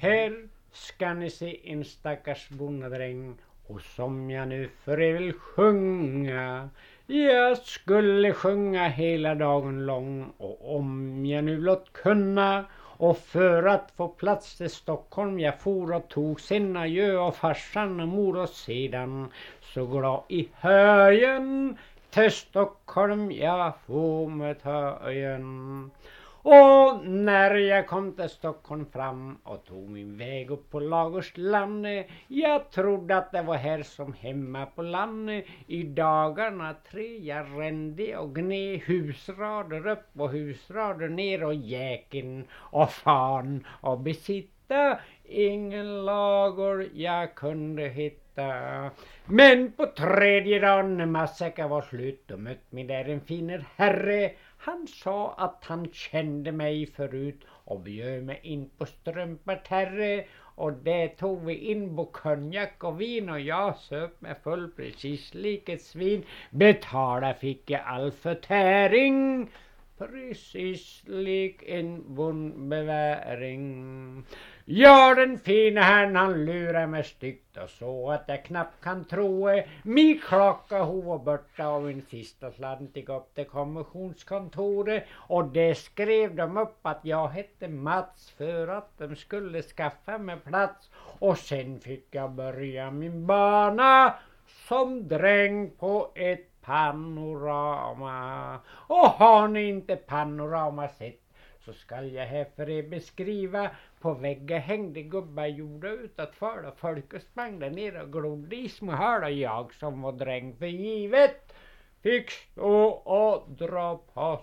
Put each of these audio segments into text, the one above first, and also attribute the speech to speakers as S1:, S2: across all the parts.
S1: Här ska ni se en stackars bonnadräng, och som jag nu för er vill sjunga. Jag skulle sjunga hela dagen lång, och om jag nu blott kunna. Och för att få plats till Stockholm jag for och tog sin adjö av farsan och mor, och sedan så glad i höjen till Stockholm jag får med höjen. Och när jag kom till Stockholm fram och tog min väg upp på Lagersland, jag trodde att det var här som hemma på land. I dagarna 3 jag rände och gne, husrader upp och husrader ner, och jäken och fan och besitta ingen lager jag kunde hitta. Men på 3:e dagen när matsäcken var slut, då mötte mig där en finer herre. Han sa att han kände mig förut och bjöd mig in på Strömparterre. Och det tog vi in på konjak och vin, och jag söp mig full precis lik ett svin. Betala fick jag all förtäring, precis lik en bondbeväring. Ja, den fina herrn han lurar mig styggt och så att jag knappt kan tro. Min klocka hon var borta och min sista slant gick upp till kommissionskontoret. Och det skrev de upp att jag hette Mats för att de skulle skaffa mig plats. Och sen fick jag börja min bana som dräng på ett panorama. Och har ni inte panorama sett, så skall jag här för er beskriva. På väggen hängde gubbar gjorda utat för, och folk sprang där nere och glodde i små hörda. Jag som var dräng för givet fick stå och dra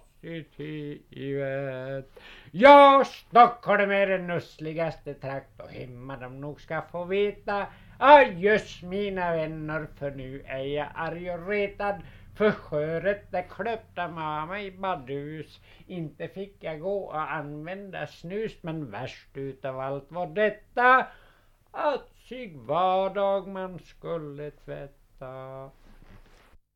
S1: positivet. Ja, Stockholm är den nussligaste trakt, och hemma de nog ska få veta. Adjöss mina vänner, för nu är jag arg och retad. För sköret det klöpte mamma i badhus. Inte fick jag gå och använda snus, men värst utav allt var detta, att sig var dag man skulle tvätta.